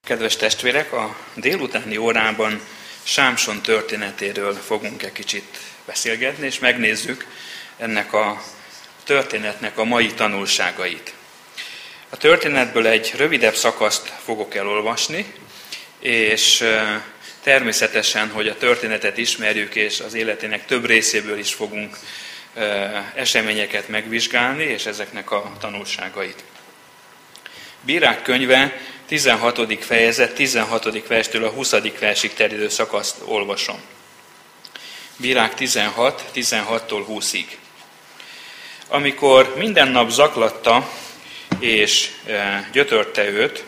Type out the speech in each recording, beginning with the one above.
Kedves testvérek, a délutáni órában Sámson történetéről fogunk egy kicsit beszélgetni, és megnézzük ennek a történetnek a mai tanulságait. A történetből egy rövidebb szakaszt fogok elolvasni, és természetesen, hogy a történetet ismerjük, és az életének több részéből is fogunk eseményeket megvizsgálni, és ezeknek a tanulságait. Bírák könyve 16. fejezet, 16. verstől a 20. versig terjedő szakaszt olvasom. Bírák 16, 16-tól 20-ig. Amikor minden nap zaklatta és gyötörte őt,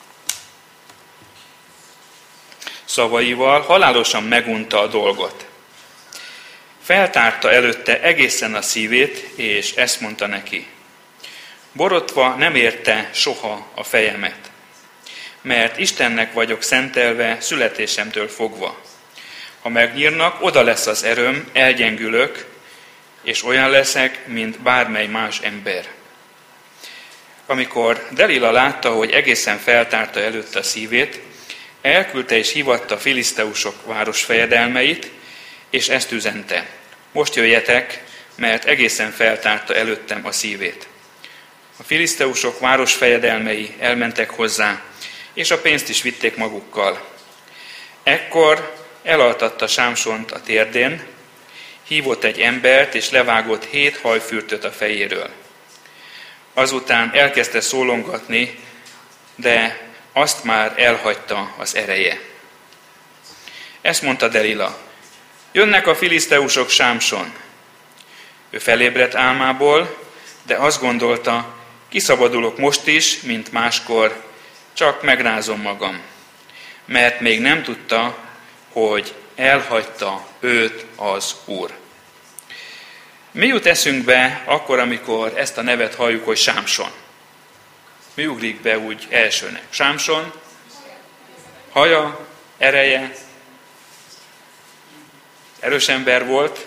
szavaival halálosan megunta a dolgot. Feltárta előtte egészen a szívét, és ezt mondta neki: borotva nem érte soha a fejemet, mert Istennek vagyok szentelve születésemtől fogva. Ha megnyírnak, oda lesz az erőm, elgyengülök, és olyan leszek, mint bármely más ember. Amikor Delila látta, hogy egészen feltárta előtte a szívét, elküldte és hívatta a filiszteusok városfejedelmeit, és ezt üzente: most jöjjetek, mert egészen feltárta előttem a szívét. A filiszteusok városfejedelmei elmentek hozzá, és a pénzt is vitték magukkal. Ekkor elaltatta Sámsont a térdén, hívott egy embert, és levágott 7 hajfürtöt a fejéről. Azután elkezdte szólongatni, de azt már elhagyta az ereje. Ezt mondta Delila: jönnek a filiszteusok, Sámson. Ő felébredt álmából, de azt gondolta: kiszabadulok most is, mint máskor, csak megrázom magam. Mert még nem tudta, hogy elhagyta őt az Úr. Mi jut eszünkbe akkor, amikor ezt a nevet halljuk, hogy Sámson? Mi ugrik be úgy elsőnek? Sámson, haja, ereje, erős ember volt.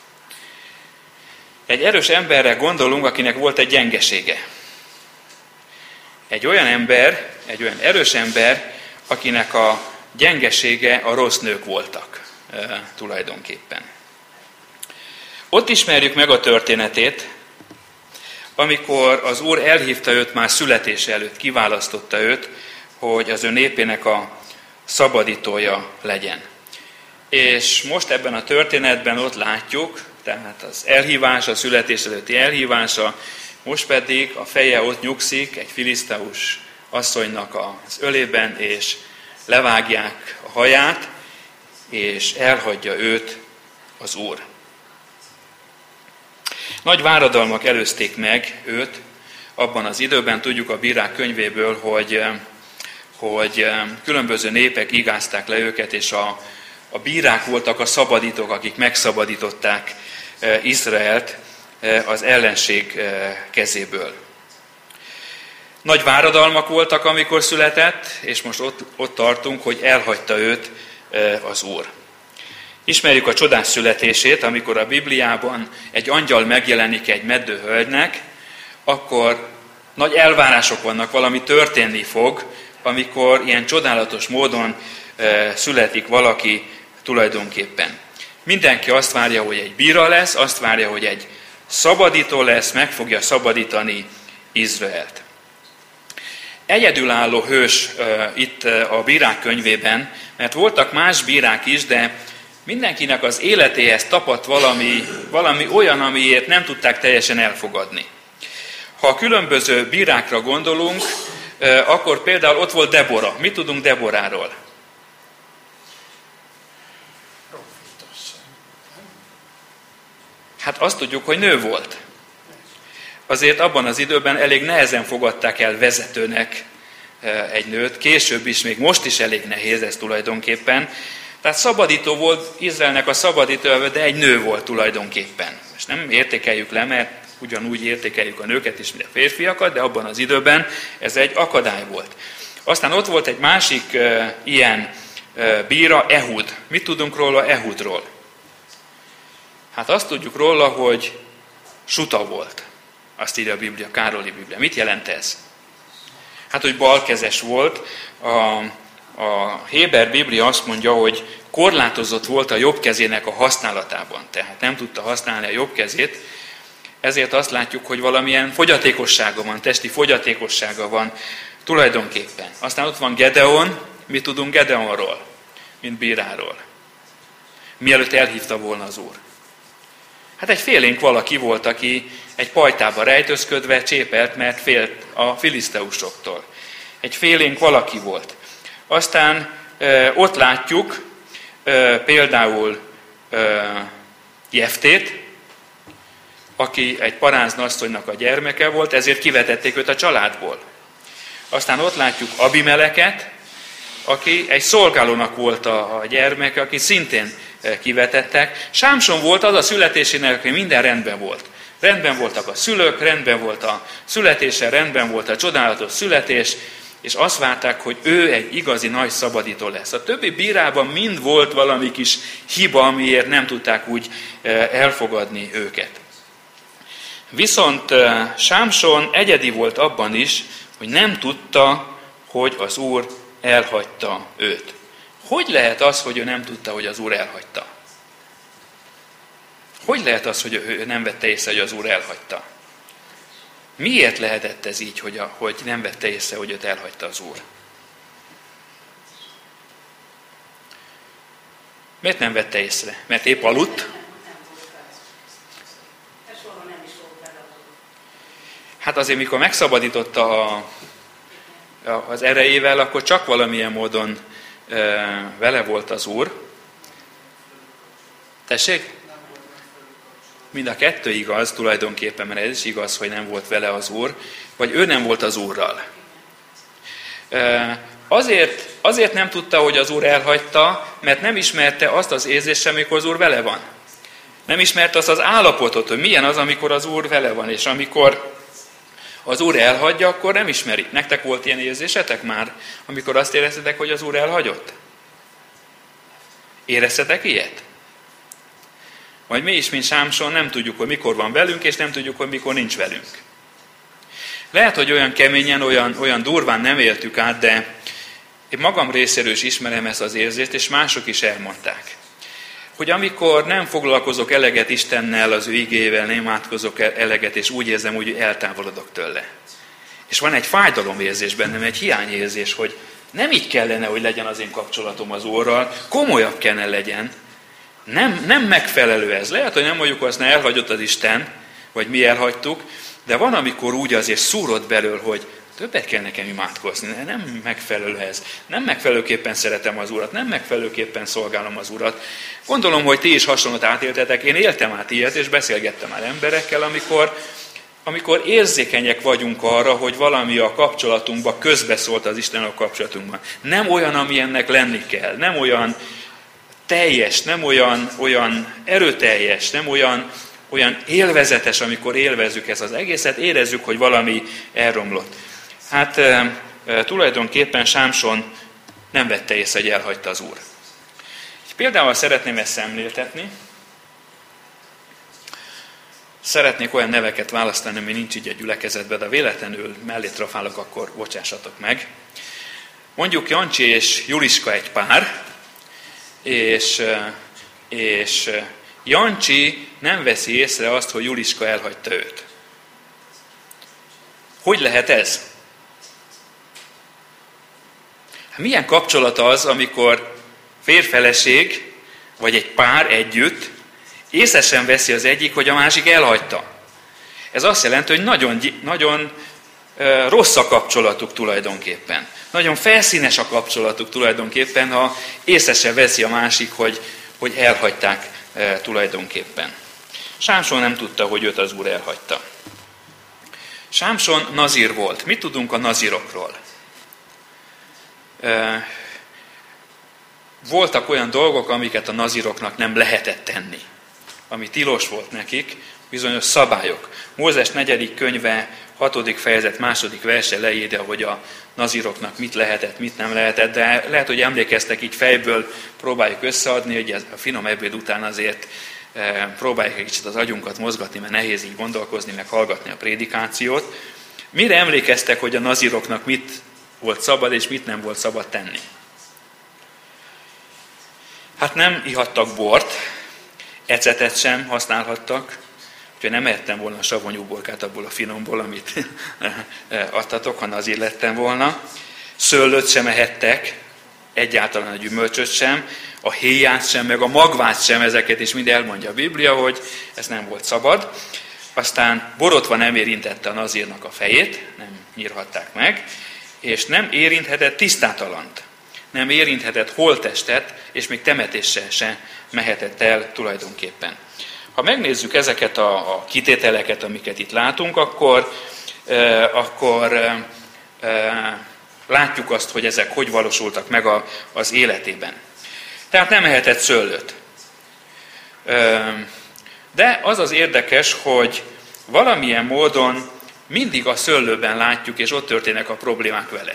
Egy erős emberre gondolunk, akinek volt egy gyengesége. Egy olyan erős ember, akinek a gyengesége a rossz nők voltak tulajdonképpen. Ott ismerjük meg a történetét, amikor az Úr elhívta őt már születése előtt, kiválasztotta őt, hogy az ő népének a szabadítója legyen. És most ebben a történetben ott látjuk, tehát az elhívás, a születés előtti elhívása, most pedig a feje ott nyugszik egy filiszteus asszonynak az ölében, és levágják a haját, és elhagyja őt az Úr. Nagy váradalmak előzték meg őt abban az időben, tudjuk a Bírák könyvéből, hogy különböző népek igázták le őket, és a bírák voltak a szabadítók, akik megszabadították Izraelt az ellenség kezéből. Nagy váradalmak voltak, amikor született, és most ott tartunk, hogy elhagyta őt az Úr. Ismerjük a csodás születését, amikor a Bibliában egy angyal megjelenik egy meddő hölgynek, akkor nagy elvárások vannak, valami történni fog, amikor ilyen csodálatos módon születik valaki tulajdonképpen. Mindenki azt várja, hogy egy bíra lesz, azt várja, hogy egy szabadító lesz, meg fogja szabadítani Izraelt. Egyedülálló hős itt a Bírák könyvében, mert voltak más bírák is, de mindenkinek az életéhez tapadt valami olyan, amiért nem tudták teljesen elfogadni. Ha a különböző bírákra gondolunk, akkor például ott volt Debora. Mit tudunk Deboráról? Hát azt tudjuk, hogy nő volt. Azért abban az időben elég nehezen fogadták el vezetőnek egy nőt, később is, még most is elég nehéz ez tulajdonképpen. Tehát szabadító volt, Izraelnek a szabadítója, de egy nő volt tulajdonképpen. És nem értékeljük le, mert ugyanúgy értékeljük a nőket is, mint a férfiakat, de abban az időben ez egy akadály volt. Aztán ott volt egy másik ilyen bíra, Ehud. Mit tudunk róla Ehudról? Hát azt tudjuk róla, hogy suta volt. Azt írja a Biblia, Károli Biblia. Mit jelent ez? Hát, hogy balkezes volt. A Héber Biblia azt mondja, hogy korlátozott volt a jobb kezének a használatában, tehát nem tudta használni a jobb kezét, ezért azt látjuk, hogy valamilyen fogyatékossága van, testi fogyatékossága van tulajdonképpen. Aztán ott van Gedeon, mit tudunk Gedeonról, mint bíráról? Mielőtt elhívta volna az Úr. Hát egy félénk valaki volt, aki egy pajtába rejtőzködve csépelt, mert félt a filiszteusoktól. Egy félénk valaki volt. Aztán ott látjuk például Jeftét, aki egy paráznasszonynak a gyermeke volt, ezért kivetették őt a családból. Aztán ott látjuk Abimeleket, aki egy szolgálónak volt a gyermeke, aki szintén kivetettek. Sámson volt az a születésének, aki minden rendben volt. Rendben voltak a szülők, rendben volt a születése, rendben volt a csodálatos születés, és azt várták, hogy ő egy igazi nagy szabadító lesz. A többi bírában mind volt valami kis hiba, amiért nem tudták úgy elfogadni őket. Viszont Sámson egyedi volt abban is, hogy nem tudta, hogy az Úr elhagyta őt. Hogy lehet az, hogy ő nem tudta, hogy az Úr elhagyta? Hogy lehet az, hogy ő nem vette észre, hogy az Úr elhagyta? Miért lehetett ez így, hogy nem vette észre, hogy őt elhagyta az Úr? Miért nem vette észre? Mert épp aludt? Hát azért, mikor megszabadította az erejével, akkor csak valamilyen módon vele volt az Úr. Tessék? Mind a kettő igaz tulajdonképpen, mert ez is igaz, hogy nem volt vele az Úr, vagy ő nem volt az Úrral. Azért nem tudta, hogy az Úr elhagyta, mert nem ismerte azt az érzést, amikor az Úr vele van. Nem ismerte azt az állapotot, hogy milyen az, amikor az Úr vele van, és amikor az Úr elhagyja, akkor nem ismeri. Nektek volt ilyen érzésetek már, amikor azt éreztetek, hogy az Úr elhagyott? Éreztetek ilyet? Vagy mi is, mint Sámson, nem tudjuk, hogy mikor van velünk, és nem tudjuk, hogy mikor nincs velünk. Lehet, hogy olyan keményen, olyan durván nem éltük át, de én magam részéről is ismerem ezt az érzést, és mások is elmondták. Hogy amikor nem foglalkozok eleget Istennel, az ő igével, nem átkozok eleget, és úgy érzem, hogy eltávolodok tőle. És van egy fájdalomérzés bennem, egy hiányérzés, hogy nem így kellene, hogy legyen az én kapcsolatom az Úrral, komolyabb kellene legyen. Nem megfelelő ez. Lehet, hogy nem mondjuk azt, elhagyott az Isten, vagy mi elhagytuk, de van, amikor úgy azért szúrod belől, hogy többet kell nekem imádkozni. Nem megfelelő ez. Nem megfelelőképpen szeretem az Urat, nem megfelelőképpen szolgálom az Urat. Gondolom, hogy ti is hasonlót átéltetek. Én éltem át ilyet, és beszélgettem már emberekkel, amikor érzékenyek vagyunk arra, hogy valami a kapcsolatunkba közbeszólt az Isten a kapcsolatunkban. Nem olyan, ami ennek lenni kell. Nem olyan teljes, nem olyan erőteljes, nem olyan élvezetes, amikor élvezzük ezt az egészet, érezzük, hogy valami elromlott. Hát tulajdonképpen Sámson nem vette észre, hogy elhagyta az Úr. Például szeretném ezt szemléltetni. Szeretnék olyan neveket választani, ami nincs így a gyülekezetben, de véletlenül mellé trafálok, akkor bocsássatok meg. Mondjuk Jancsi és Juliska egy pár, és Jancsi nem veszi észre azt, hogy Juliska elhagyta őt. Hogy lehet ez? Milyen kapcsolat az, amikor férfeleség, vagy egy pár együtt észre sem veszi az egyik, hogy a másik elhagyta? Ez azt jelenti, hogy nagyon rossz a kapcsolatuk tulajdonképpen. Nagyon felszínes a kapcsolatuk tulajdonképpen, ha észre sem veszi a másik, hogy elhagyták tulajdonképpen. Sámson nem tudta, hogy őt az Úr elhagyta. Sámson nazír volt. Mit tudunk a nazírokról? Voltak olyan dolgok, amiket a nazíroknak nem lehetett tenni. Ami tilos volt nekik, bizonyos szabályok. Mózes 4. könyve 6. fejezet 2. verse leírja, hogy a nazíroknak mit lehetett, mit nem lehetett, de lehet, hogy emlékeztek, így fejből próbáljuk összeadni, hogy a finom ebéd után azért próbáljuk egy kicsit az agyunkat mozgatni, mert nehéz így gondolkozni, meg hallgatni a prédikációt. Mire emlékeztek, hogy a naziroknak mit volt szabad és mit nem volt szabad tenni? Hát nem ihattak bort, ecetet sem használhattak, úgyhogy nem ettem volna a savanyú borkát abból a finomból, amit adtatok, ha nazir lettem volna. Szőlőt sem ehettek, egyáltalán a gyümölcsöt sem, a héját sem, meg a magvát sem, ezeket is mind elmondja a Biblia, hogy ez nem volt szabad. Aztán borotva nem érintette a nazírnak a fejét, nem nyírhatták meg, és nem érinthetett tisztátalant, nem érinthetett holttestet, és még temetéssel se mehetett el tulajdonképpen. Ha megnézzük ezeket a kitételeket, amiket itt látunk, akkor látjuk azt, hogy ezek hogy valósultak meg az életében. Tehát nem ehetett szőlőt. De az az érdekes, hogy valamilyen módon mindig a szőlőben látjuk, és ott történnek a problémák vele.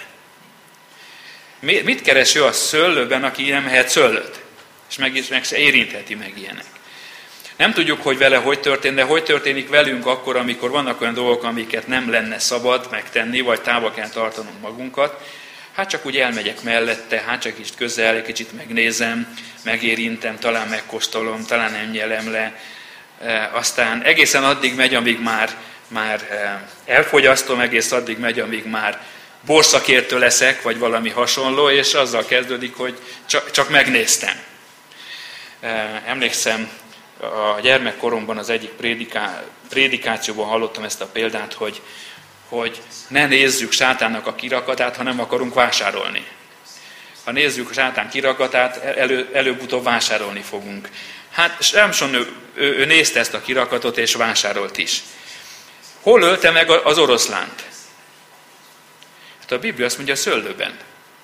Mit keres ő a szőlőben, aki nem ehet szőlőt? És meg se érintheti meg ilyenek. Nem tudjuk, hogy vele hogy történt, de hogy történik velünk akkor, amikor vannak olyan dolgok, amiket nem lenne szabad megtenni, vagy távol kell tartanunk magunkat. Hát csak úgy elmegyek mellette, hát csak kicsit közel, kicsit megnézem, megérintem, talán megkóstolom, talán nem nyelem le. Aztán egészen addig megy, amíg már elfogyasztom, egész addig megy, amíg már borszakértő leszek, vagy valami hasonló, és azzal kezdődik, hogy csak megnéztem. Emlékszem, a gyermekkoromban az egyik prédikációban hallottam ezt a példát, hogy ne nézzük sátánnak a kirakatát, ha nem akarunk vásárolni. Ha nézzük a sátán kirakatát, előbb-utóbb vásárolni fogunk. Hát Samson ő nézte ezt a kirakatot, és vásárolt is. Hol ölte meg az oroszlánt? Hát a Biblia azt mondja, a szőlőben.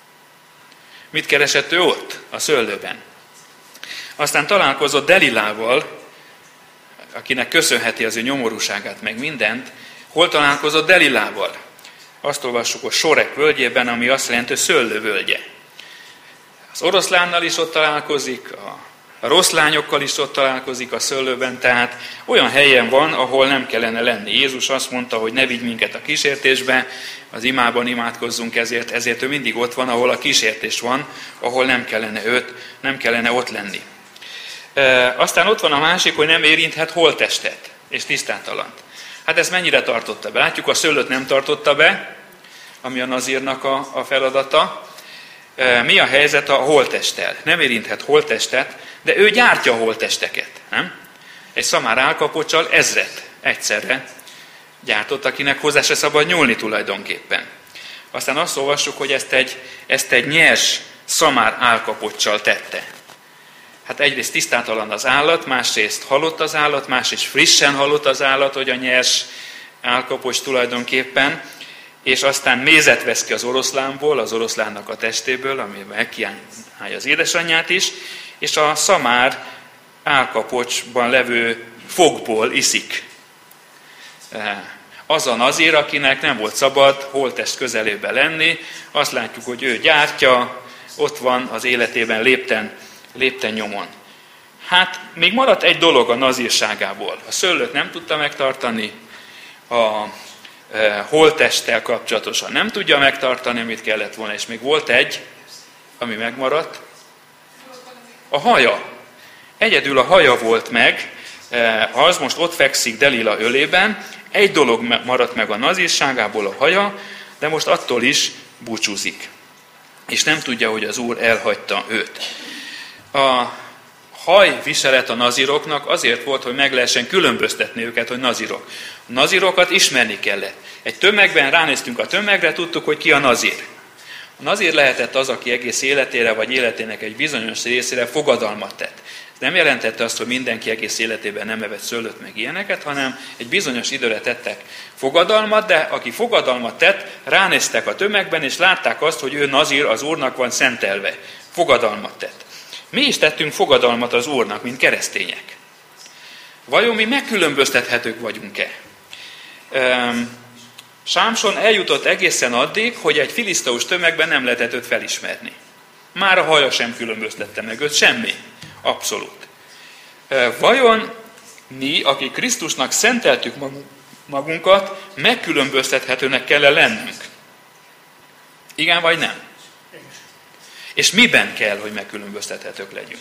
Mit keresett ő ott? A szőlőben. Aztán találkozott Delilával, akinek köszönheti az ő nyomorúságát, meg mindent. Hol találkozott Delilával? Azt olvassuk a Sorek völgyében, ami azt jelenti, hogy szőlő völgye. Az oroszlánnal is ott találkozik, a rossz lányokkal is ott találkozik a szőlőben, tehát olyan helyen van, ahol nem kellene lenni. Jézus azt mondta, hogy ne vigy minket a kísértésbe, az imában imádkozzunk ezért ő mindig ott van, ahol a kísértés van, ahol nem kellene ott lenni. Aztán ott van a másik, hogy nem érinthet holttestet és tisztátalant. Hát ezt mennyire tartotta be? Látjuk, a szőlőt nem tartotta be, ami a nazírnak a feladata. Mi a helyzet a holttesttel? Nem érinthet holttestet, de ő gyártja a holttesteket. Nem? Egy szamár állkapocsal 1000 egyszerre gyártott, akinek hozzá se szabad nyúlni tulajdonképpen. Aztán azt olvassuk, hogy ezt egy nyers szamár állkapocsal tette. Hát egyrészt tisztátalan az állat, másrészt halott az állat, másrészt frissen halott az állat, hogy a nyers állkapocs tulajdonképpen, és aztán mézet vesz ki az oroszlánból, az oroszlánnak a testéből, amiben megkívánja az édesanyját is, és a szamár állkapocsban levő fogból iszik. Az a nazír, akinek nem volt szabad holttest közelébe lenni, azt látjuk, hogy ő gyártja, ott van az életében lépten nyomon. Hát még maradt egy dolog a nazírságából. A szőlőt nem tudta megtartani, a holttesttel kapcsolatosan nem tudja megtartani, amit kellett volna, és még volt egy, ami megmaradt, a haja. Egyedül a haja volt meg, az most ott fekszik Delila ölében, egy dolog maradt meg a nazírságából, a haja, de most attól is búcsúzik. És nem tudja, hogy az Úr elhagyta őt. A hajviselet a naziroknak azért volt, hogy meg lehessen különböztetni őket, hogy nazirok. A nazirokat ismerni kellett. Egy tömegben ránéztünk a tömegre, tudtuk, hogy ki a nazir. A nazir lehetett az, aki egész életére vagy életének egy bizonyos részére fogadalmat tett. Ez nem jelentette azt, hogy mindenki egész életében nem evett szőlőt meg ilyeneket, hanem egy bizonyos időre tettek fogadalmat, de aki fogadalmat tett, ránéztek a tömegben, és látták azt, hogy ő nazir, az Úrnak van szentelve. Fogadalmat tett. Mi is tettünk fogadalmat az Úrnak, mint keresztények. Vajon mi megkülönböztethetők vagyunk-e? Sámson eljutott egészen addig, hogy egy filiszteus tömegben nem lehetett őt felismerni. Már a haja sem különböztette meg őt, semmi. Abszolút. Vajon mi, akik Krisztusnak szenteltük magunkat megkülönböztethetőnek kell lennünk. Igen vagy nem? És miben kell, hogy megkülönböztethetők legyünk?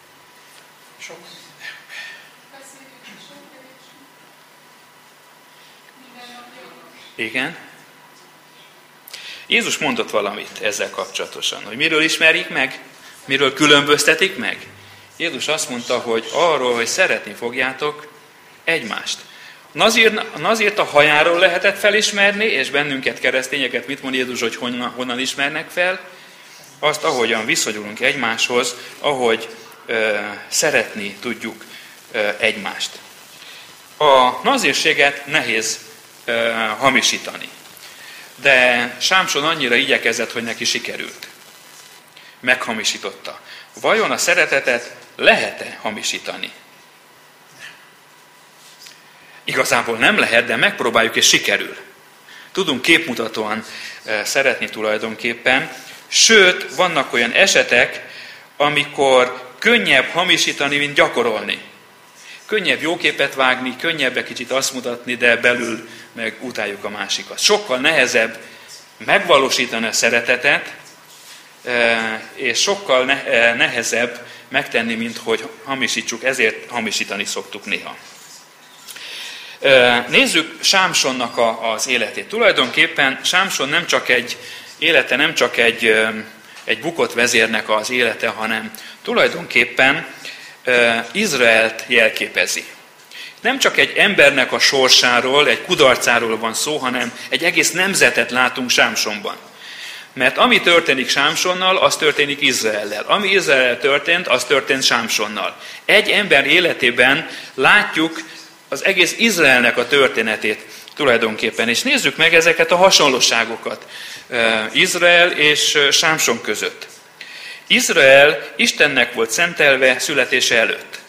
Igen. Jézus mondott valamit ezzel kapcsolatosan, hogy miről ismerjük meg, miről különböztetik meg. Jézus azt mondta, hogy arról, hogy szeretni fogjátok egymást. Nazírt a hajáról lehetett felismerni, és bennünket, keresztényeket, mit mond Jézus, hogy honnan ismernek fel? Azt, ahogyan viszonyulunk egymáshoz, ahogy szeretni tudjuk egymást. A nazírséget nehéz hamisítani. De Sámson annyira igyekezett, hogy neki sikerült. Meghamisította. Vajon a szeretetet lehet-e hamisítani? Igazából nem lehet, de megpróbáljuk, és sikerül. Tudunk képmutatóan szeretni tulajdonképpen, sőt, vannak olyan esetek, amikor könnyebb hamisítani, mint gyakorolni. Könnyebb jó képet vágni, könnyebb egy kicsit azt mutatni, de belül meg utáljuk a másikat. Sokkal nehezebb megvalósítani a szeretetet, és sokkal nehezebb megtenni, mint hogy hamisítsuk, ezért hamisítani szoktuk néha. Nézzük Sámsonnak az életét. Tulajdonképpen Sámson nem csak egy bukott vezérnek az élete, hanem tulajdonképpen Izraelt jelképezi. Nem csak egy embernek a sorsáról, egy kudarcáról van szó, hanem egy egész nemzetet látunk Sámsonban. Mert ami történik Sámsonnal, az történik Izraellel. Ami Izraellel történt, az történt Sámsonnal. Egy ember életében látjuk az egész Izraelnek a történetét tulajdonképpen. És nézzük meg ezeket a hasonlóságokat Izrael és Sámson között. Izrael Istennek volt szentelve születése előtt.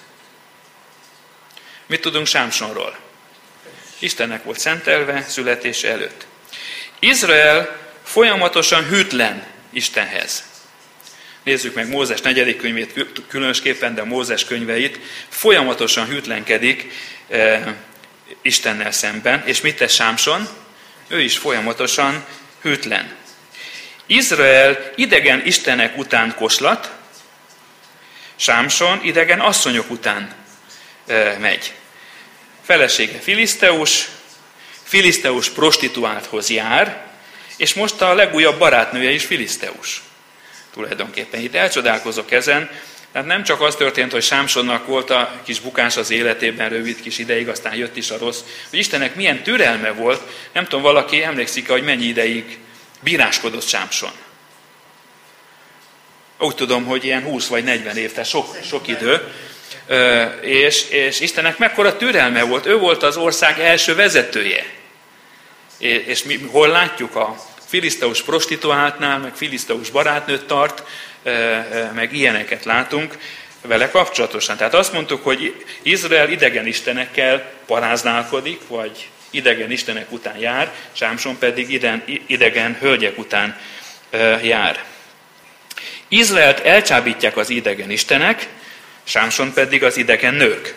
Mit tudunk Sámsonról? Istennek volt szentelve születése előtt. Izrael folyamatosan hűtlen Istenhez. Nézzük meg Mózes 4. könyvét különösképpen, de Mózes könyveit. Folyamatosan hűtlenkedik Istennel szemben. És mit tesz Sámson? Ő is folyamatosan hűtlen. Izrael idegen istenek után koslat, Sámson idegen asszonyok után megy. Felesége Filiszteus prostituálthoz jár, és most a legújabb barátnője is filiszteus. Tulajdonképpen itt elcsodálkozok ezen, tehát nem csak az történt, hogy Sámsonnak volt a kis bukás az életében rövid kis ideig, aztán jött is a rossz, hogy Istennek milyen türelme volt, nem tudom, valaki emlékszik, hogy mennyi ideig bíráskodott Sámson. Úgy tudom, hogy ilyen 20 vagy 40 év, tehát sok idő, és Istennek mekkora türelme volt, ő volt az ország első vezetője. És mi hol látjuk? A filiszteus prostituáltnál, meg filiszteus barátnőt tart, meg ilyeneket látunk vele kapcsolatosan. Tehát azt mondtuk, hogy Izrael idegen istenekkel paráználkodik, vagy idegen istenek után jár, Sámson pedig idegen hölgyek után jár. Izraelt elcsábítják az idegen istenek, Sámson pedig az idegen nők.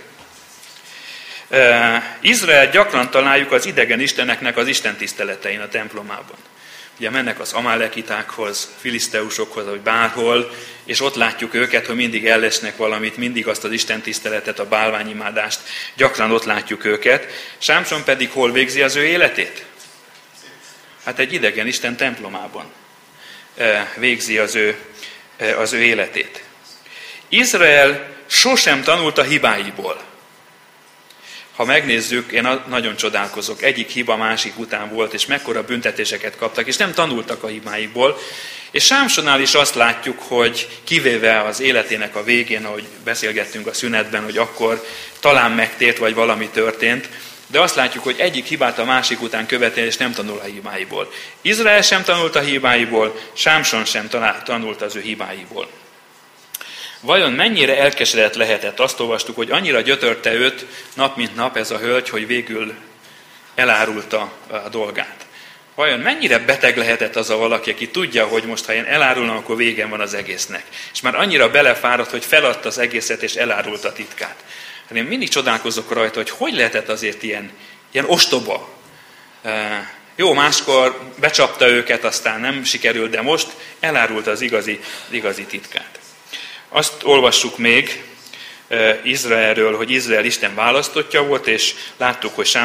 Izrael gyakran találjuk az idegen isteneknek az istentiszteletein a templomában. Ugye mennek az amálekitákhoz, filiszteusokhoz, vagy bárhol, és ott látjuk őket, hogy mindig ellesnek valamit, mindig azt az istentiszteletet, a bálványimádást, gyakran ott látjuk őket. Sámson pedig hol végzi az ő életét? Hát egy idegen isten templomában végzi az ő életét. Izrael sosem tanult a hibáiból. Ha megnézzük, én nagyon csodálkozok, egyik hiba másik után volt, és mekkora büntetéseket kaptak, és nem tanultak a hibáikból. És Sámsonnál is azt látjuk, hogy kivéve az életének a végén, ahogy beszélgettünk a szünetben, hogy akkor talán megtért, vagy valami történt, de azt látjuk, hogy egyik hibát a másik után követel, és nem tanul a hibáiból. Izrael sem tanult a hibáiból, Sámson sem tanult az ő hibáiból. Vajon mennyire elkeseredett lehetett? Azt olvastuk, hogy annyira gyötörte őt nap mint nap ez a hölgy, hogy végül elárulta a dolgát. Vajon mennyire beteg lehetett az a valaki, aki tudja, hogy most ha én elárulom, akkor végem van az egésznek. És már annyira belefáradt, hogy feladta az egészet és elárulta a titkát. Hát én mindig csodálkozok rajta, hogy lehetett azért ilyen ostoba. Jó, máskor becsapta őket, aztán nem sikerült, de most elárulta az igazi titkát. Azt olvassuk még Izraelről, hogy Izrael Isten választottja volt, és láttuk, hogy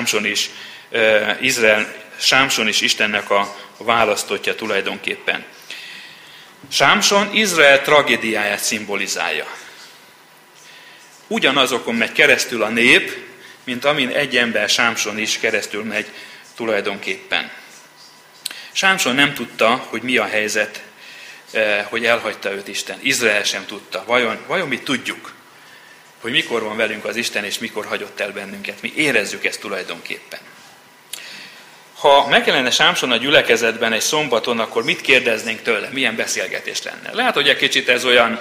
Sámson is Istennek a választottja tulajdonképpen. Sámson Izrael tragédiáját szimbolizálja. Ugyanazokon megy keresztül a nép, mint amin egy ember, Sámson is keresztül megy tulajdonképpen. Sámson nem tudta, hogy mi a helyzet, hogy elhagyta őt Isten. Izrael sem tudta. Vajon mi tudjuk, hogy mikor van velünk az Isten, és mikor hagyott el bennünket. Mi érezzük ezt tulajdonképpen. Ha megjelenne Sámson a gyülekezetben egy szombaton, akkor mit kérdeznénk tőle? Milyen beszélgetés lenne? Lehet, hogy egy kicsit ez olyan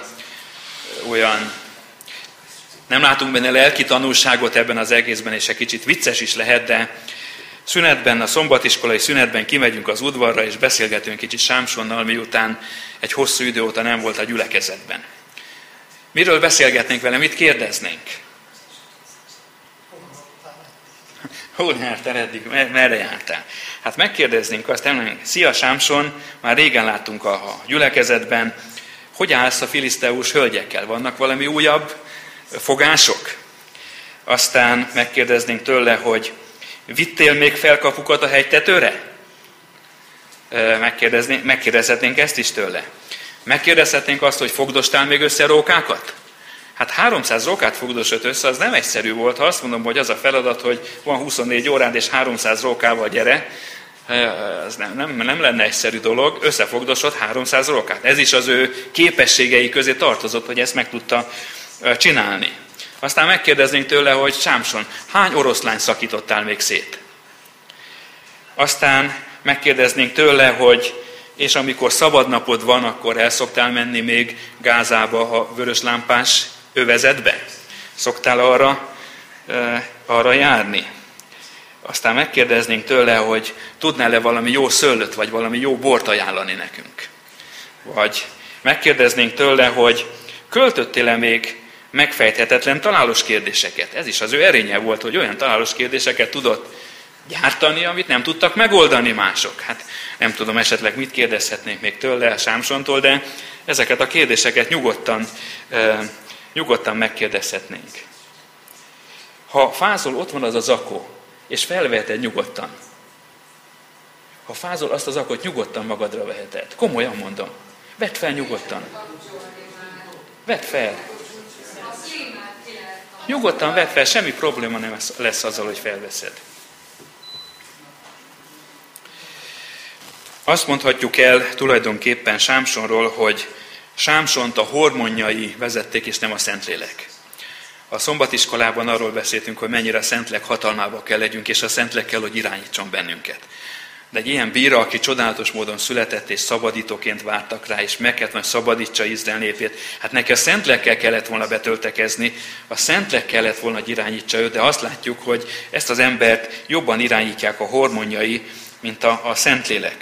nem látunk benne lelki tanulságot ebben az egészben, és egy kicsit vicces is lehet, de szünetben, a szombatiskolai szünetben kimegyünk az udvarra, és beszélgetünk kicsit Sámsonnal, miután egy hosszú idő óta nem volt a gyülekezetben. Miről beszélgetnénk vele, mit kérdeznénk? Hol jártál eddig? Merre jártál? Hát megkérdeznénk azt, szia Sámson, már régen láttunk a gyülekezetben, hogy állsz a filiszteus hölgyekkel? Vannak valami újabb fogások? Aztán megkérdeznénk tőle, hogy vittél még felkapukat a hegytetőre? Megkérdezhetnénk ezt is tőle. Megkérdezhetnénk azt, hogy fogdostál még össze rókákat? Hát 300 rókát fogdosott össze, az nem egyszerű volt. Ha azt mondom, hogy az a feladat, hogy van 24 órád és 300 rókával gyere, az nem lenne egyszerű dolog, összefogdosott 300 rókát. Ez is az ő képességei közé tartozott, hogy ezt meg tudta csinálni. Aztán megkérdeznénk tőle, hogy Sámson, hány oroszlány szakítottál még szét? Aztán megkérdeznénk tőle, hogy és amikor szabadnapod van, akkor el szoktál menni még Gázába a vöröslámpás övezetbe? Szoktál arra járni? Aztán megkérdeznénk tőle, hogy tudnál-e valami jó szőlőt, vagy valami jó bort ajánlani nekünk? Vagy megkérdeznénk tőle, hogy költöttél-e még megfejthetetlen találós kérdéseket? Ez is az ő erénye volt, hogy olyan találós kérdéseket tudott gyártani, amit nem tudtak megoldani mások. Hát nem tudom, esetleg mit kérdezhetnénk még tőle, Sámsontól, de ezeket a kérdéseket nyugodtan megkérdezhetnénk. Ha fázol, ott van az a zakó, és felveheted nyugodtan. Ha fázol, azt a zakót nyugodtan magadra veheted. Komolyan mondom. Vedd fel nyugodtan. Vedd fel. Nyugodtan vedd fel, semmi probléma nem lesz azzal, hogy felveszed. Azt mondhatjuk el tulajdonképpen Sámsonról, hogy Sámsont a hormonjai vezették, és nem a Szentlélek. A szombatiskolában arról beszéltünk, hogy mennyire a Szentlélek hatalmába kell legyünk, és a Szentlélek kell, hogy irányítson bennünket. De egy ilyen bíra, aki csodálatos módon született, és szabadítóként vártak rá, és meg kellett, hogy szabadítsa Izrael népét, hát neki a Szentlélekkel kellett volna betöltekezni, a Szentlélek kellett volna, hogy irányítsa őt, de azt látjuk, hogy ezt az embert jobban irányítják a hormonjai, mint a Szentlélek.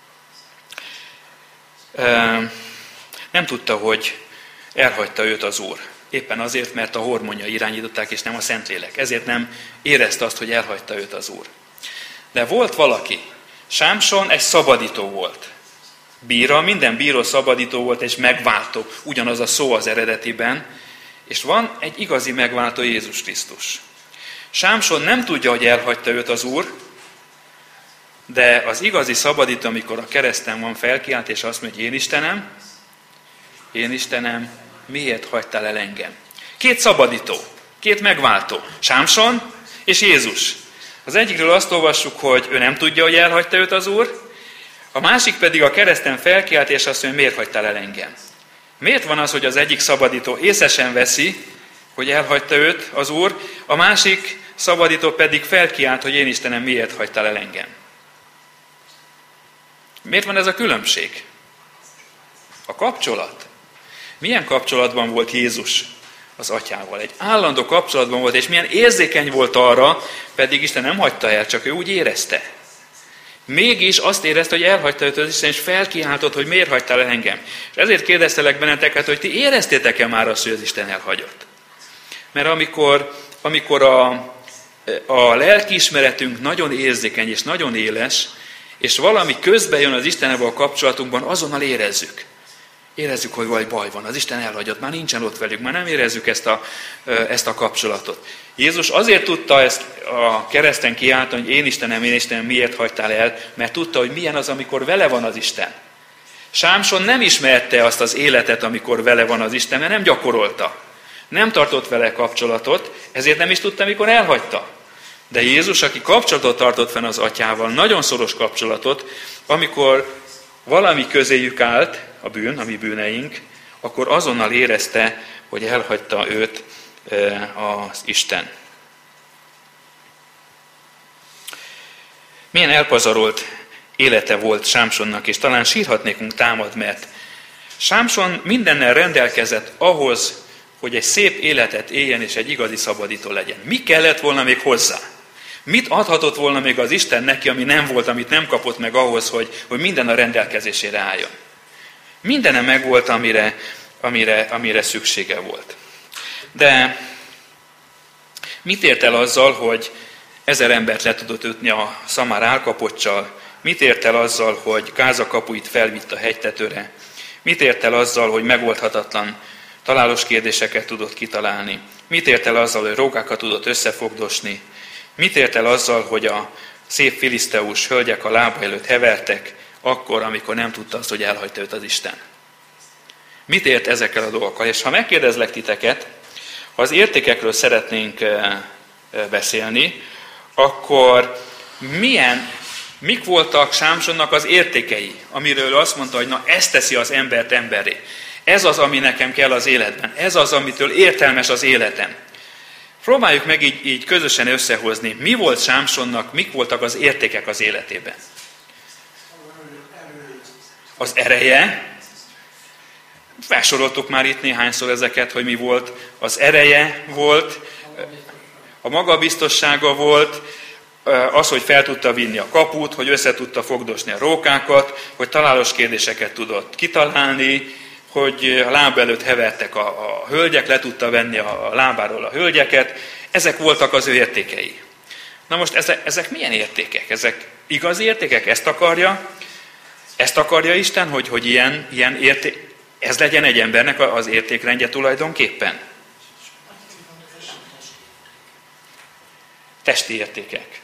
Nem tudta, hogy elhagyta őt az Úr. Éppen azért, mert a hormonjai irányították, és nem a Szentlélek. Ezért nem érezte azt, hogy elhagyta őt az Úr. De volt valaki. Sámson egy szabadító volt. Bíra, minden bíró szabadító volt, és megváltó. Ugyanaz a szó az eredetiben. És van egy igazi megváltó, Jézus Krisztus. Sámson nem tudja, hogy elhagyta őt az Úr, de az igazi szabadító, amikor a kereszten van, felkiált, és azt mondja, hogy én Istenem, miért hagytál el engem? Két szabadító, két megváltó, Sámson és Jézus. Az egyikről azt olvassuk, hogy ő nem tudja, hogy elhagyta őt az Úr, a másik pedig a kereszten felkiált, és azt mondja, miért hagytál el engem? Miért van az, hogy az egyik szabadító észre sem veszi, hogy elhagyta őt az Úr, a másik szabadító pedig felkiált, hogy én Istenem, miért hagytál el engem? Miért van ez a különbség? A kapcsolat. Milyen kapcsolatban volt Jézus az atyával? Egy állandó kapcsolatban volt, és milyen érzékeny volt arra, pedig Isten nem hagyta el, csak ő úgy érezte. Mégis azt érezte, hogy elhagyta őt az Isten, és felkiáltott, hogy miért hagytál el engem. És ezért kérdeztelek benneteket, hogy ti éreztétek-e már azt, hogy az Isten elhagyott? Mert amikor a a lelkiismeretünk nagyon érzékeny és nagyon éles, és valami közben jön az Istennel való kapcsolatunkban, azonnal érezzük. Érezzük, hogy vagy baj van, az Isten elhagyott, már nincsen ott velük, már nem érezzük ezt a kapcsolatot. Jézus azért tudta ezt a kereszten kiáltani, hogy én Istenem, miért hagytál el, mert tudta, hogy milyen az, amikor vele van az Isten. Sámson nem ismerte azt az életet, amikor vele van az Isten, mert nem gyakorolta. Nem tartott vele kapcsolatot, ezért nem is tudta, mikor elhagyta. De Jézus, aki kapcsolatot tartott fenn az atyával, nagyon szoros kapcsolatot, amikor valami közéjük állt, a bűn, a mi bűneink, akkor azonnal érezte, hogy elhagyta őt az Isten. Milyen elpazarolt élete volt Sámsonnak, és talán sírhatnékunk támad, mert Sámson mindennel rendelkezett ahhoz, hogy egy szép életet éljen, és egy igazi szabadító legyen. Mi kellett volna még hozzá? Mit adhatott volna még az Isten neki, ami nem volt, amit nem kapott meg ahhoz, hogy minden a rendelkezésére álljon? Mindene megvolt, amire szüksége volt. De mit ért el azzal, hogy 1000 embert le tudott ütni a szamár állkapoccsal? Mit ért el azzal, hogy Gáza kapuit felvitt a hegytetőre? Mit ért el azzal, hogy megoldhatatlan találós kérdéseket tudott kitalálni? Mit ért el azzal, hogy rókákat tudott összefogdosni? Mit ért el azzal, hogy a szép filiszteus hölgyek a lába előtt hevertek, akkor, amikor nem tudta azt, hogy elhagyta őt az Isten? Mit ért ezekkel a dolgokkal? És ha megkérdezlek titeket, ha az értékekről szeretnénk beszélni, akkor mik voltak Sámsonnak az értékei, amiről azt mondta, hogy na ez teszi az embert emberré. Ez az, ami nekem kell az életben. Ez az, amitől értelmes az életem. Próbáljuk meg így közösen összehozni, mi volt Sámsonnak, mik voltak az értékek az életében. Az ereje. Felsoroltuk már itt néhányszor ezeket, hogy mi volt. Az ereje volt, a magabiztossága volt, az, hogy fel tudta vinni a kaput, hogy össze tudta fogdosni a rókákat, hogy találós kérdéseket tudott kitalálni, hogy a láb előtt hevertek a hölgyek, le tudta venni a lábáról a hölgyeket. Ezek voltak az ő értékei. Na most ezek milyen értékek? Ezek igazi értékek? Ezt akarja Isten, hogy ilyen érték, ez legyen egy embernek az értékrendje tulajdonképpen? Testi értékek.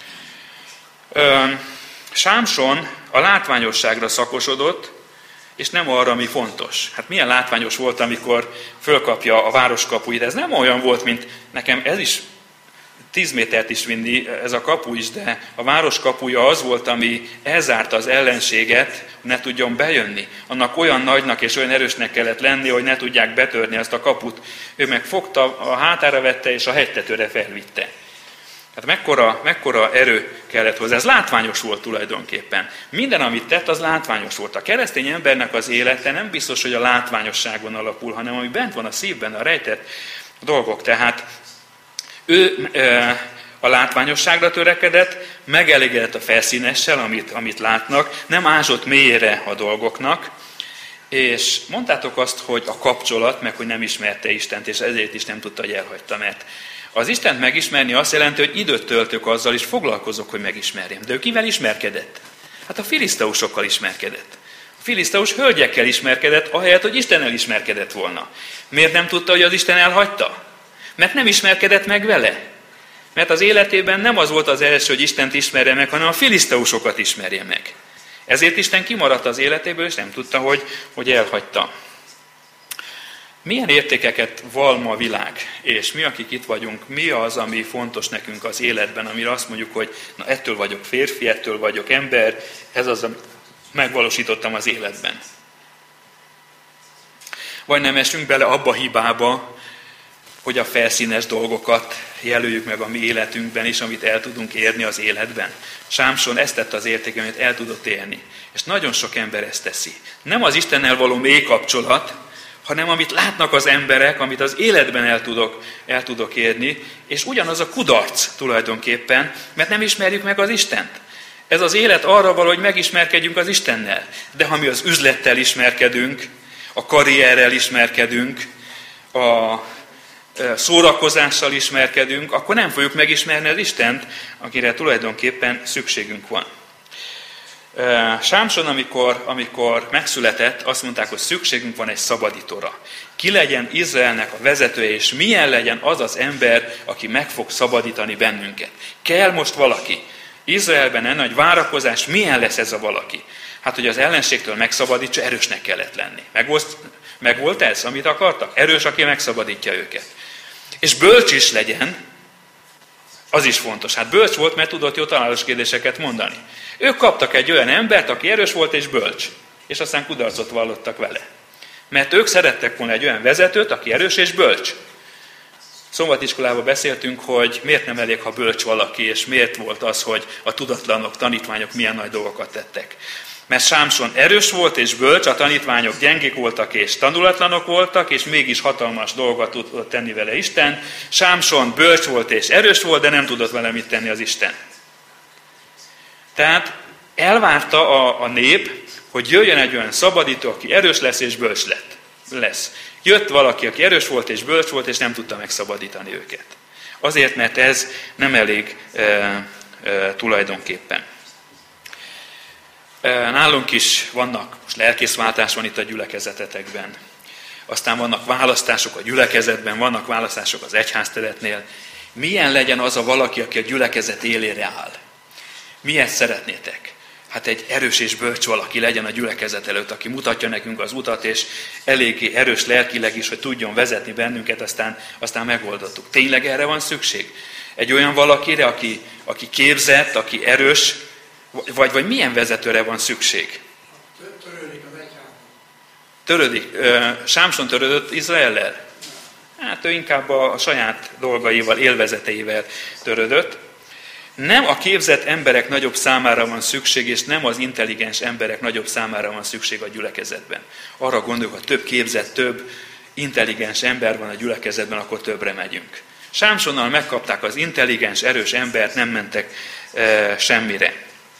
Sámson a látványosságra szakosodott, és nem arra, ami fontos. Hát milyen látványos volt, amikor fölkapja a városkapuit. Ez nem olyan volt, mint nekem ez is 10 métert is vinni, ez a kapu is, de a városkapuja az volt, ami elzárta az ellenséget, hogy ne tudjon bejönni. Annak olyan nagynak és olyan erősnek kellett lenni, hogy ne tudják betörni ezt a kaput. Ő meg fogta, a hátára vette, és a hegytetőre felvitte. Hát mekkora erő kellett hozzá. Ez látványos volt tulajdonképpen. Minden, amit tett, az látványos volt. A keresztény embernek az élete nem biztos, hogy a látványosságon alapul, hanem ami bent van a szívben, a rejtett dolgok. Tehát ő a látványosságra törekedett, megelégedett a felszínessel, amit látnak, nem ásott mélyére a dolgoknak, és mondtátok azt, hogy a kapcsolat, meg hogy nem ismerte Istent, és ezért is nem tudta, hogy elhagyta, mert az Istent megismerni azt jelenti, hogy időt töltök azzal, és foglalkozok, hogy megismerjem. De ő kivel ismerkedett? Hát a filiszteusokkal ismerkedett. A filiszteus hölgyekkel ismerkedett, ahelyett, hogy Istennel ismerkedett volna. Miért nem tudta, hogy az Isten elhagyta? Mert nem ismerkedett meg vele. Mert az életében nem az volt az első, hogy Istent ismerje meg, hanem a filiszteusokat ismerje meg. Ezért Isten kimaradt az életéből, és nem tudta, hogy elhagyta. Milyen értékeket val ma a világ? És mi, akik itt vagyunk, mi az, ami fontos nekünk az életben, amire azt mondjuk, hogy na, ettől vagyok férfi, ettől vagyok ember, ez az, amit megvalósítottam az életben. Vagy nem esünk bele abba a hibába, hogy a felszínes dolgokat jelöljük meg a mi életünkben is, amit el tudunk érni az életben. Sámson ezt tette az értéke, amit el tudott érni. És nagyon sok ember ezt teszi. Nem az Istennel való mély kapcsolat, hanem amit látnak az emberek, amit az életben el tudok érni, és ugyanaz a kudarc tulajdonképpen, mert nem ismerjük meg az Istent. Ez az élet arra való, hogy megismerkedjünk az Istennel. De ha mi az üzlettel ismerkedünk, a karrierrel ismerkedünk, szórakozással ismerkedünk, akkor nem fogjuk megismerni az Istent, akire tulajdonképpen szükségünk van. Sámson, amikor megszületett, azt mondták, hogy szükségünk van egy szabadítóra. Ki legyen Izraelnek a vezetője, és milyen legyen az az ember, aki meg fog szabadítani bennünket. Kell most valaki. Izraelben egy nagy várakozás, milyen lesz ez a valaki? Hát, hogy az ellenségtől megszabadítsa, erősnek kellett lenni. Megvolt ez, amit akartak? Erős, aki megszabadítja őket. És bölcs is legyen, az is fontos. Hát bölcs volt, mert tudott jó találós mondani. Ők kaptak egy olyan embert, aki erős volt és bölcs. És aztán kudarcot vallottak vele. Mert ők szerettek volna egy olyan vezetőt, aki erős és bölcs. Szombatiskolában beszéltünk, hogy miért nem elég, ha bölcs valaki, és miért volt az, hogy a tudatlanok, tanítványok milyen nagy dolgokat tettek. Mert Sámson erős volt és bölcs, a tanítványok gyengék voltak és tanulatlanok voltak, és mégis hatalmas dolgot tudott tenni vele Isten. Sámson bölcs volt és erős volt, de nem tudott vele mit tenni az Isten. Tehát elvárta a nép, hogy jöjjön egy olyan szabadító, aki erős lesz és bölcs lesz. Jött valaki, aki erős volt és bölcs volt, és nem tudta megszabadítani őket. Azért, mert ez nem elég tulajdonképpen. Nálunk is vannak, most lelkészváltás van itt a gyülekezetetekben. Aztán vannak választások a gyülekezetben, vannak választások az egyházteretnél. Milyen legyen az a valaki, aki a gyülekezet élére áll? Miért szeretnétek? Hát egy erős és bölcs valaki legyen a gyülekezet előtt, aki mutatja nekünk az utat, és eléggé erős lelkileg is, hogy tudjon vezetni bennünket, aztán megoldottuk. Tényleg erre van szükség? Egy olyan valakire, aki képzett, aki erős, vagy milyen vezetőre van szükség? Törődik az egyház. Törődik. Sámson törődött Izraellel? Hát ő inkább a saját dolgaival, élvezeteivel törődött. Nem a képzett emberek nagyobb számára van szükség, és nem az intelligens emberek nagyobb számára van szükség a gyülekezetben. Arra gondoljuk, ha több képzett, több intelligens ember van a gyülekezetben, akkor többre megyünk. Sámsonnal megkapták az intelligens, erős embert, nem mentek semmire.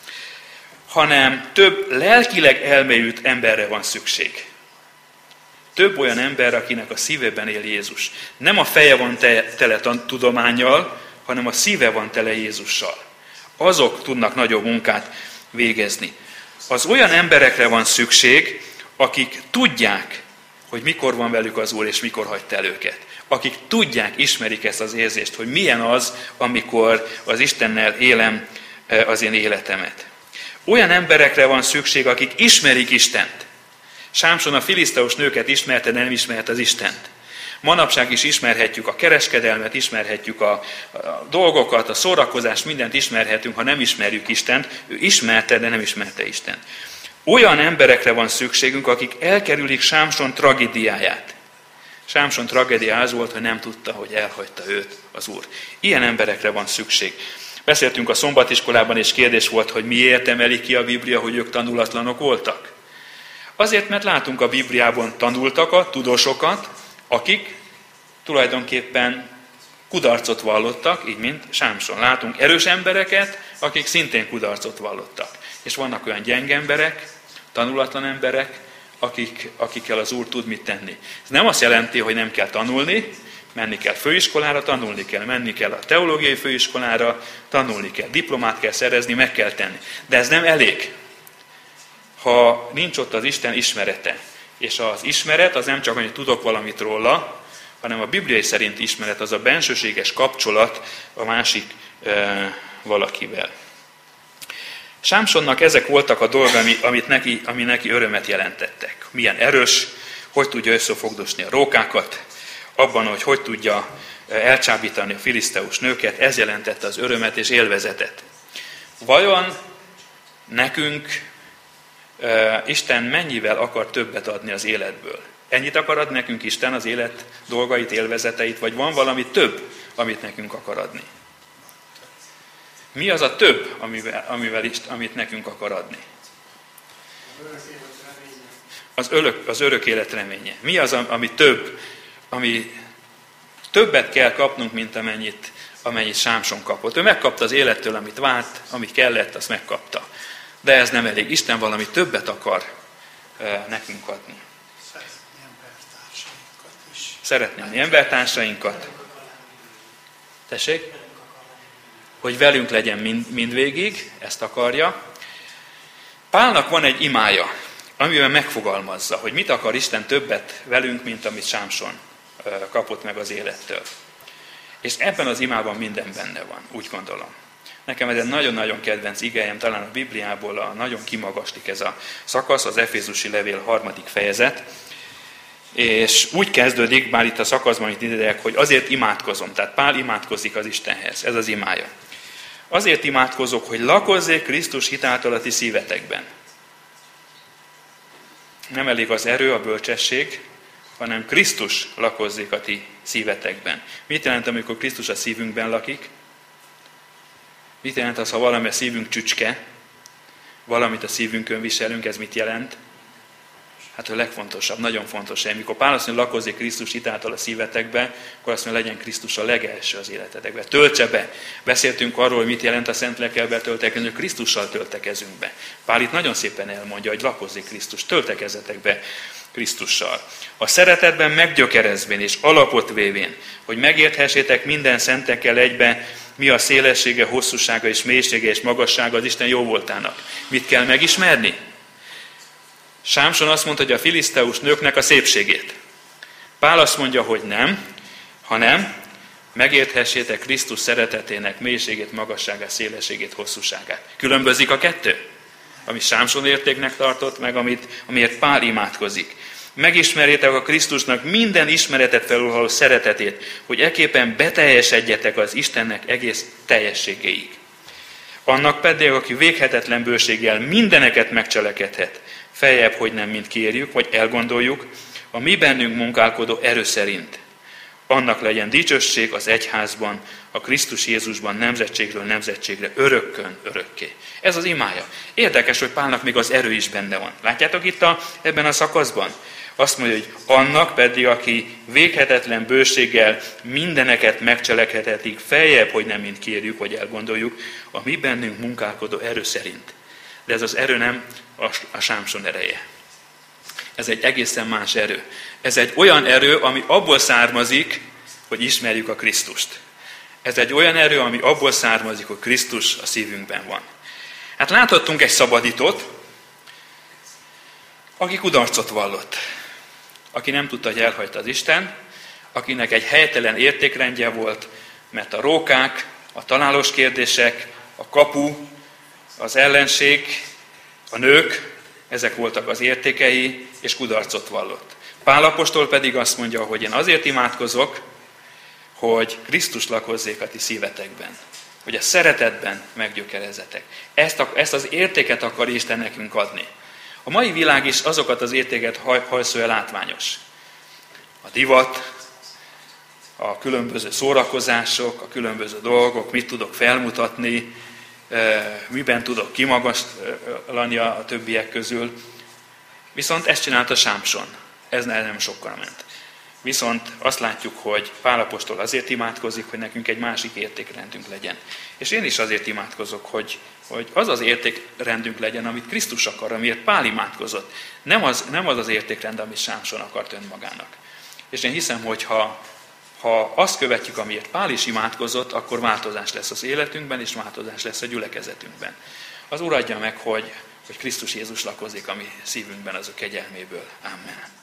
Hanem több lelkileg elmélyült emberre van szükség. Több olyan ember, akinek a szívében él Jézus. Nem a feje van tele tudománnyal, hanem a szíve van tele Jézussal. Azok tudnak nagyobb munkát végezni. Az olyan emberekre van szükség, akik tudják, hogy mikor van velük az Úr, és mikor hagyta el őket. Akik tudják, ismerik ezt az érzést, hogy milyen az, amikor az Istennel élem az én életemet. Olyan emberekre van szükség, akik ismerik Istent. Sámson a filiszteus nőket ismerte, de nem ismerte az Istent. Manapság is ismerhetjük a kereskedelmet, ismerhetjük a dolgokat, a szórakozást, mindent ismerhetünk, ha nem ismerjük Istent. Ő ismerte, de nem ismerte Istent. Olyan emberekre van szükségünk, akik elkerülik Sámson tragédiáját. Sámson tragédiája az volt, hogy nem tudta, hogy elhagyta őt az Úr. Ilyen emberekre van szükség. Beszéltünk a szombatiskolában, és kérdés volt, hogy miért emeli ki a Biblia, hogy ők tanulatlanok voltak. Azért, mert látunk a Bibliában tanultakat, tudósokat, akik tulajdonképpen kudarcot vallottak, így mint Sámson. Látunk erős embereket, akik szintén kudarcot vallottak. És vannak olyan gyenge emberek, tanulatlan emberek, akikkel az Úr tud mit tenni. Ez nem azt jelenti, hogy nem kell tanulni, menni kell főiskolára, tanulni kell, menni kell a teológiai főiskolára, tanulni kell, diplomát kell szerezni, meg kell tenni. De ez nem elég, ha nincs ott az Isten ismerete. És az ismeret az nem csak, hogy tudok valamit róla, hanem a bibliai szerint ismeret, az a bensőséges kapcsolat a másik valakivel. Sámsonnak ezek voltak a dolgok, ami neki örömet jelentettek. Milyen erős, hogy tudja összefogdosni a rókákat, abban, hogy tudja elcsábítani a filiszteus nőket, ez jelentette az örömet és élvezetet. Vajon nekünk Isten mennyivel akar többet adni az életből? Ennyit akar adni nekünk Isten, az élet dolgait, élvezeteit, vagy van valami több, amit nekünk akar adni? Mi az a több, amit nekünk akar adni? Az örök élet reménye. Mi az, ami több, ami többet kell kapnunk, mint amennyit Sámson kapott. Ő megkapta az élettől, amit várt, amit kellett, azt megkapta. De ez nem elég. Isten valami többet akar nekünk adni. Szeretni embertársainkat is. Szeretni embertársainkat. Tessék? Hogy velünk legyen mindvégig, ezt akarja. Pálnak van egy imája, amiben megfogalmazza, hogy mit akar Isten többet velünk, mint amit Sámson kapott meg az élettől. És ebben az imában minden benne van, úgy gondolom. Nekem ez egy nagyon-nagyon kedvenc igéjem, talán a Bibliából nagyon kimagaslik ez a szakasz, az Efézusi levél 3. fejezet, és úgy kezdődik, bár itt a szakaszban itt idejek, hogy azért imádkozom, tehát Pál imádkozik az Istenhez, ez az imája. Azért imádkozok, hogy lakozzék Krisztus hitáltal a ti szívetekben. Nem elég az erő, a bölcsesség, hanem Krisztus lakozzék a ti szívetekben. Mit jelent, amikor Krisztus a szívünkben lakik? Mit jelent az, ha valami a szívünk csücske, valamit a szívünkön viselünk, ez mit jelent? Hát a legfontosabb, nagyon fontos. Amikor Pál azt mondja, lakozzék Krisztus hitáltal a szívetekbe, akkor azt mondja, legyen Krisztus a legelső az életetekbe. Töltse be. Beszéltünk arról, hogy mit jelent a Szent Lélekkel betöltekezni, hogy Krisztussal töltekezünk be. Pál itt nagyon szépen elmondja, hogy lakozzék Krisztus, töltekezzetek be Krisztussal. A szeretetben meggyökerezvén és alapot vévén, hogy megérthessétek minden szentekkel egybe, mi a szélessége, hosszúsága és mélysége és magassága az Isten jóvoltának. Mit kell megismerni? Sámson azt mondta, hogy a filiszteus nőknek a szépségét. Pál azt mondja, hogy nem, hanem megérthessétek Krisztus szeretetének mélységét, magasságát, szélességét, hosszúságát. Különbözik a kettő? Amit Sámson értéknek tartott, meg amiért Pál imádkozik. Megismerjétek a Krisztusnak minden ismeretet felülhaló szeretetét, hogy ekképpen beteljesedjetek az Istennek egész teljességéig. Annak pedig, aki véghetetlen bőséggel mindeneket megcselekedhet, feljebb, hogy nem mind kérjük, vagy elgondoljuk, a mi bennünk munkálkodó erő szerint. Annak legyen dicsőség az egyházban, a Krisztus Jézusban nemzetségről nemzetségre, örökkön örökké. Ez az imája. Érdekes, hogy Pálnak még az erő is benne van. Látjátok itt ebben a szakaszban? Azt mondja, hogy annak pedig, aki véghetetlen bőséggel mindeneket megcselekedhetik, feljebb, hogy nem mind kérjük, vagy elgondoljuk, a mi bennünk munkálkodó erő szerint. De ez az erő nem a Sámson ereje. Ez egy egészen más erő. Ez egy olyan erő, ami abból származik, hogy ismerjük a Krisztust. Ez egy olyan erő, ami abból származik, hogy Krisztus a szívünkben van. Hát láthattunk egy szabadítót, aki kudarcot vallott. Aki nem tudta, hogy elhagyta az Isten, akinek egy helytelen értékrendje volt, mert a rókák, a találós kérdések, a kapu, az ellenség, a nők, ezek voltak az értékei, és kudarcot vallott. Pál apostol pedig azt mondja, hogy én azért imádkozok, hogy Krisztus lakozzék a ti szívetekben. Hogy a szeretetben meggyökerezzetek. Ezt az értéket akar Isten nekünk adni. A mai világ is azokat az értéket hajszolja látványos. A divat, a különböző szórakozások, a különböző dolgok, mit tudok felmutatni, miben tudok kimagaslani a többiek közül. Viszont ezt csinálta Sámson. Ez nem sokkal ment. Viszont azt látjuk, hogy Pál apostol azért imádkozik, hogy nekünk egy másik értékrendünk legyen. És én is azért imádkozok, hogy az az értékrendünk legyen, amit Krisztus akar, amiért Pál imádkozott. Nem az az értékrend, amit Sámson akart önmagának. És én hiszem, hogy ha azt követjük, amiért Pál is imádkozott, akkor változás lesz az életünkben, és változás lesz a gyülekezetünkben. Az Úr adja meg, hogy Krisztus Jézus lakozik a mi szívünkben az ő kegyelméből. Amen.